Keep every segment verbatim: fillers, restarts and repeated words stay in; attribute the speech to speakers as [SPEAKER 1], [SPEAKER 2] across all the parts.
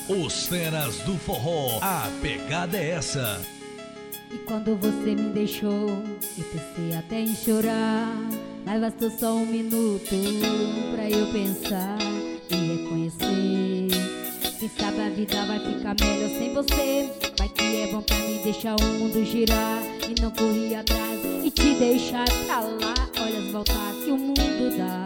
[SPEAKER 1] Os feras do forró, a pegada é essa.
[SPEAKER 2] E quando você me deixou, eu pensei até em chorar, mas bastou só um minuto pra eu pensar e reconhecer. Quem sabe a vida vai ficar melhor sem você. Vai que é bom pra me deixar o mundo girar e não correr atrás e te deixar pra lá. Olha as voltas que o mundo dá.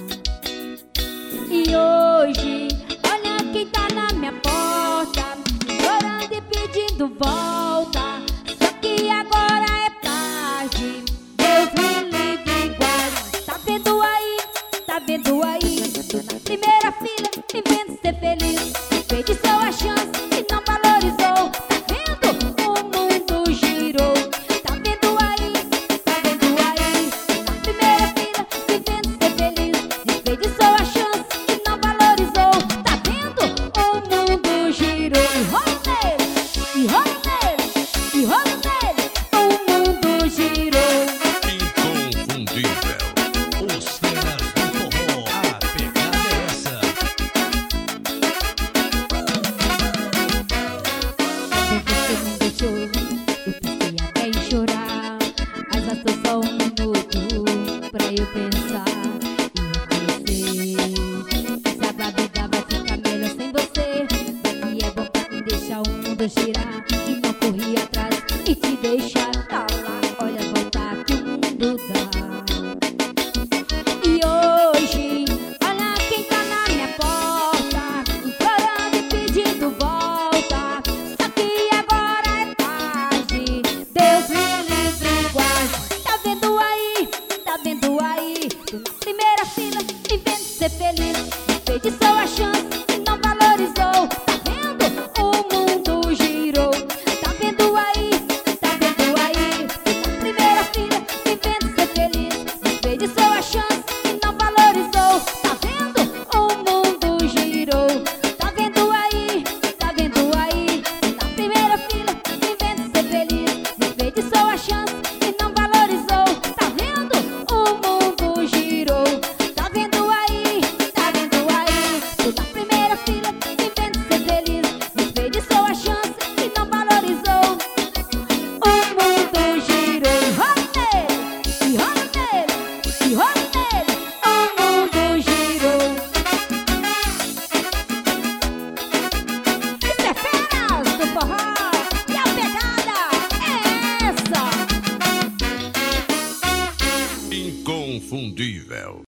[SPEAKER 2] E hoje, olha quem tá na minha porta, chorando e pedindo volta. Só que agora é tarde, Deus me livre igual. Tá vendo aí, tá vendo aí, tô na primeira fila, vivendo ser feliz. Desperdiçou a chance e não valorizou. Tá vendo? O mundo girou. Tá vendo aí, tá vendo aí, tô na primeira fila, vivendo ser feliz. Desperdiçou a chance e não valorizou. Tá vendo? O mundo girou. E rola nele, e rola nele, e rola nele. O mundo girou.
[SPEAKER 1] Inconfundível. Os feras do forró, a pegada é essa.
[SPEAKER 2] Você me deixou, eu pensei até em chorar, mas bastou só um minuto pra eu pensar e reconhecer. Quem sabe a vida vai ficar melhor sem você. Vai que é bom pra me deixar o mundo girar e não correr atrás e te deixar pra lá. Olha a volta que o mundo dá. E hoje, olha quem tá na minha porta, implorando e pedindo volta. Só que agora é tarde, Deus me livre igual. Tá vendo aí, tá vendo aí, tô na primeira fila, vivendo ser feliz. Desperdiçou a chance